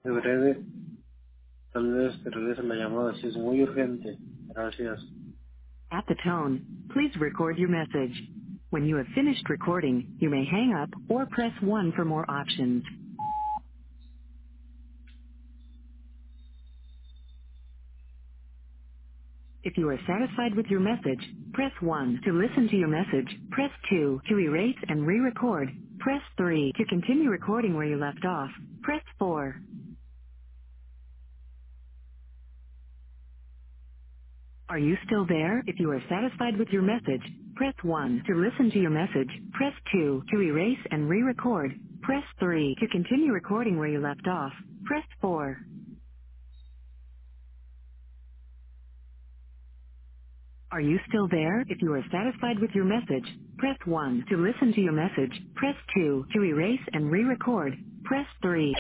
En breve, tal vez te regrese la llamada si es muy urgente. Gracias. At the tone, please record your message. When you have finished recording, you may hang up or press 1 for more options. If you are satisfied with your message, press 1 to listen to your message. Press 2 to erase and re-record. Press 3 to continue recording where you left off. Press 4. Are you still there? If you are satisfied with your message, press 1 to listen to your message. Press 2 to erase and re-record. Press 3 to continue recording where you left off. Press 4. Are you still there? If you are satisfied with your message, press 1 to listen to your message. Press 2 to erase and re-record. Press 3.